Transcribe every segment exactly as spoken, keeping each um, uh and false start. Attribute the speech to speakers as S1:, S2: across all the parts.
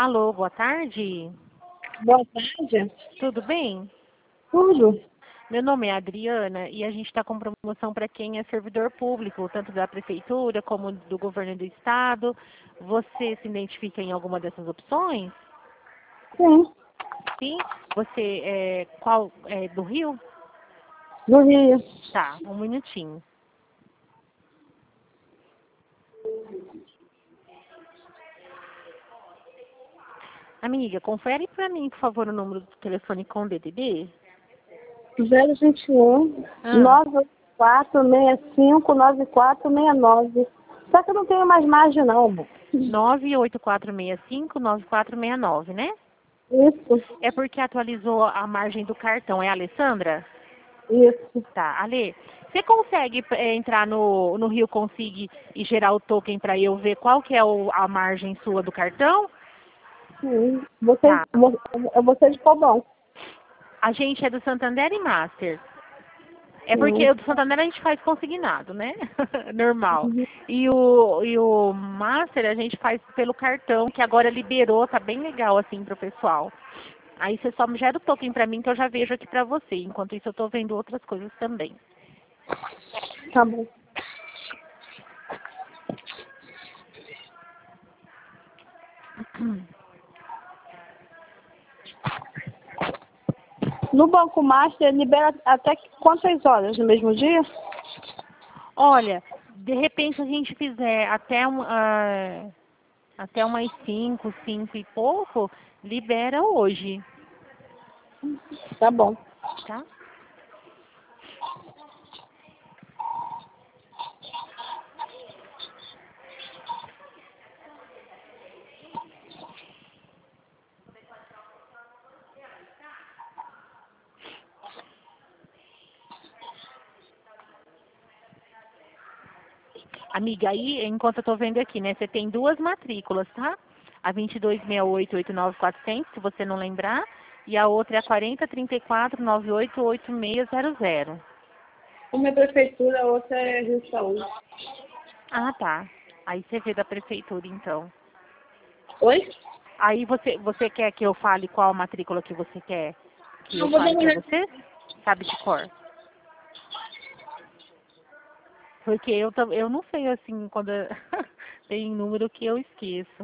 S1: Alô, boa tarde.
S2: Boa tarde.
S1: Tudo bem?
S2: Tudo.
S1: Meu nome é Adriana e a gente está com promoção para quem é servidor público, tanto da prefeitura como do governo do estado. Você se identifica em alguma dessas opções?
S2: Sim,
S1: Sim? Você é qual é do Rio?
S2: do Rio.
S1: Tá, um minutinho. Amiga, confere para mim, por favor, o número do telefone com D D D.
S2: zero vinte e um,
S1: Ah.
S2: nove oito quatro, seis cinco, nove quatro seis nove. Só que eu não tenho mais margem, não, amor.
S1: nove oito quatro seis cinco, nove quatro seis nove, né?
S2: Isso,
S1: É porque atualizou a margem do cartão. É a Alessandra?
S2: isso.
S1: Tá, Ale, você consegue é, entrar no, no Rio Consig e gerar o token para eu ver qual que é o, a margem sua do cartão?
S2: Sim. Você,
S1: Tá.
S2: vo- é você de qual banco?
S1: A gente é do Santander e Master. É porque
S2: Sim.
S1: o do Santander a gente faz consignado, né? Normal.
S2: Uhum.
S1: E o, e o Master a gente faz pelo cartão, que agora liberou, tá bem legal assim pro pessoal. Aí você só gera o token pra mim que eu já vejo aqui pra você. Enquanto isso eu tô vendo outras coisas também.
S2: Tá bom. No Banco Master, libera até que- quantas horas no mesmo dia?
S1: Olha, de repente a gente fizer até, um, ah, até umas cinco, cinco e pouco, libera hoje,
S2: Tá bom.
S1: tá? Amiga, aí, enquanto eu tô vendo aqui, né, você tem duas matrículas, tá? A vinte e dois sessenta e oito, oitenta e nove quatrocentos, se você não lembrar, e a outra é a quarenta, trinta e quatro, noventa e oito, oitenta e seis zero zero.
S2: Uma é prefeitura, a outra é Rio de Saúde.
S1: Ah, tá. Aí você vê da prefeitura, então.
S2: Oi?
S1: Aí você, você quer que eu fale qual matrícula que você quer que eu
S2: Não vou
S1: fale pra
S2: demorar.
S1: você? Sabe de cor? Porque eu, tam- eu não sei, assim, quando tem número que eu esqueço.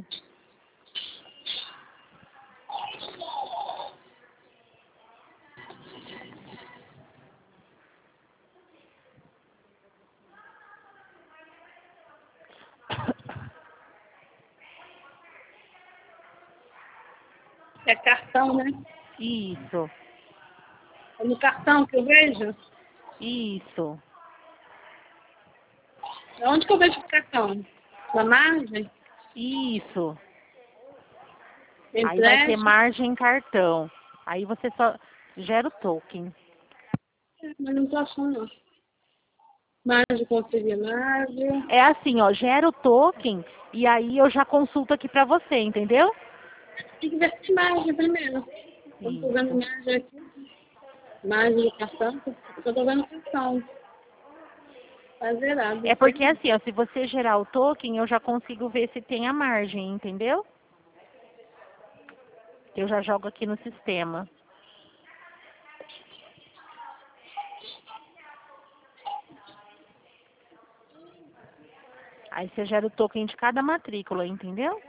S2: É cartão, né?
S1: Isso,
S2: É no cartão que eu vejo?
S1: isso.
S2: Onde que eu vejo o cartão? Na margem?
S1: Isso. Aí vai ter
S2: Empréstimo?
S1: margem cartão. Aí você só gera o token.
S2: Mas não tô achando, não. Margem, conseguir margem.
S1: É assim, ó, gera o token e aí eu já consulto aqui pra você, entendeu?
S2: Tem que ver se margem primeiro. Eu tô vendo
S1: Isso.
S2: margem aqui. Margem do cartão. Eu tô vendo cartão. Tá zerado.
S1: É porque assim, ó, se você gerar o token, eu já consigo ver se tem a margem, entendeu? Eu já jogo aqui no sistema. Aí você gera o token de cada matrícula, entendeu?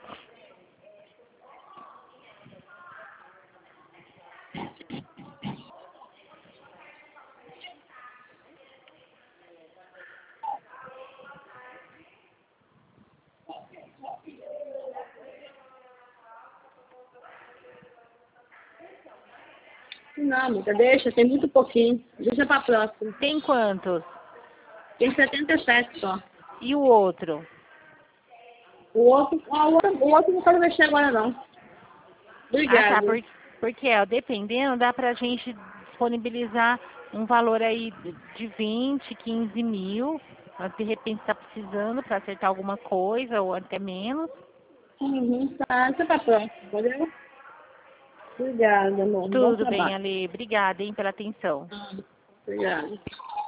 S2: Não, amiga, deixa. Tem muito pouquinho. Deixa pra próxima.
S1: Tem quantos?
S2: Tem setenta e sete só.
S1: E o outro?
S2: O outro, ah, o outro, o outro não quero mexer agora, não.
S1: Ah, tá.
S2: Obrigada.
S1: Por, porque, ó, dependendo, dá pra gente disponibilizar um valor aí de vinte, quinze mil. Mas de repente tá precisando pra acertar alguma coisa ou até menos.
S2: Uhum, tá. Deixa pra próxima, valeu? Obrigada, amor. Bom
S1: Tudo bem,
S2: trabalho.
S1: Ale. Obrigada, hein, pela atenção.
S2: Obrigada.